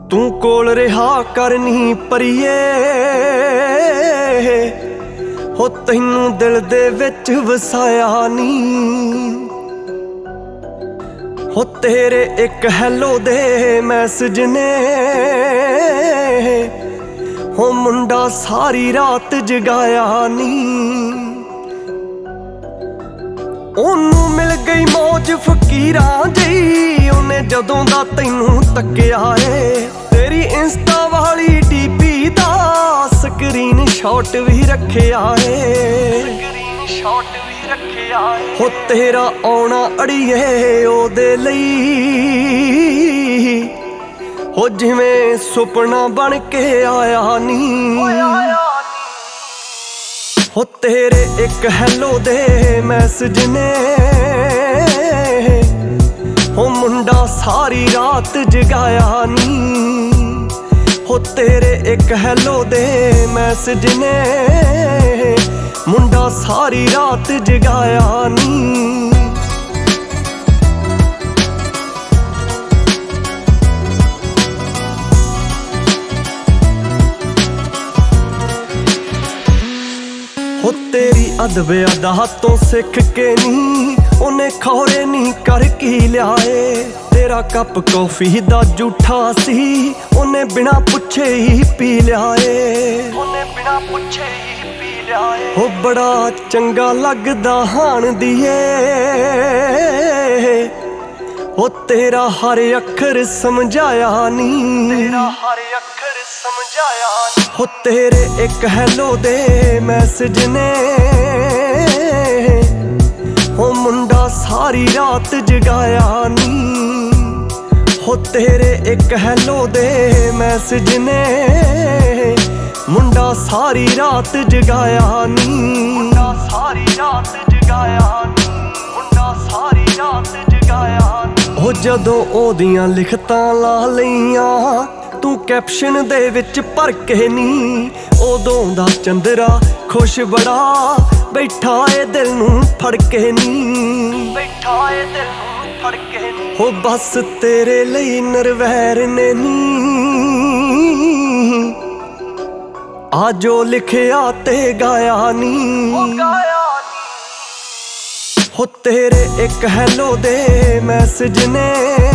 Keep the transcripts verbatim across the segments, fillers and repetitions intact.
तू कोल रिहा करनी परिए हो तैनू दिल दे विच वसाया नी हो तेरे एक हैलो दे मैसेज ने हो मुंडा सारी रात जगाया नी ओनू मिल गई मौज फकीरां जी उन्हें जदों दा तैनू तक्किया है तेरी इंस्टा वाली डीपी दा स्क्रीन शॉट भी रखिया है हो तेरा आउणा अड़िए ओदे लई हो जिवें सुपना बन के आया नी हो तेरे एक हैलो दे मैसेज ने हो मुंडा सारी रात जगाया नी हो तेरे एक हैलो दे मैसेज ने मुंडा सारी रात जगाया नी हो तेरी अदब अदा तो सिख के नी उन्हें खौरे नी कर की लियाए तेरा कप कॉफी दा जूठा सी उन्हें बिना पुछे ही पी लियाए बिना पुछे ही पी लियाए हो बड़ा चंगा लगदा हाण दिए हो तेरा हर अखर समझाया नी तेरा हर अखर समझाया नी हो तेरे एक हैलो दे मैसेज ने हो मुंडा सारी रात जगाया नी हो तेरे एक हैलो दे मैसेज ने मुंडा सारी रात जगाया नी मुंडा सारी रात जगाया नी मुंडा सारी रात जगाया नी हो जदों ओदियां लिखतां ला लईयां तू कैप्शन दे विच भर के नी उदों दा चंदरा खुश बड़ा बैठा ए दिल नू फड़ के नी बैठा ए दिल नू फड़ के नी हो बस तेरे लई नरवैर ने नी आ जो लिखिया ते गाया नी हो तेरे एक हैलो दे मैसेज ने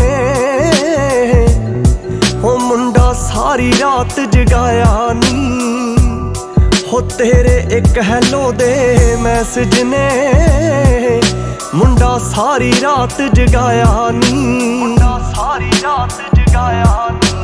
हो मुंडा सारी रात जगाया नी हो तेरे एक हैलो दे मैसेज ने मुंडा सारी रात जगाया नी मुंडा सारी रात जगाया नी।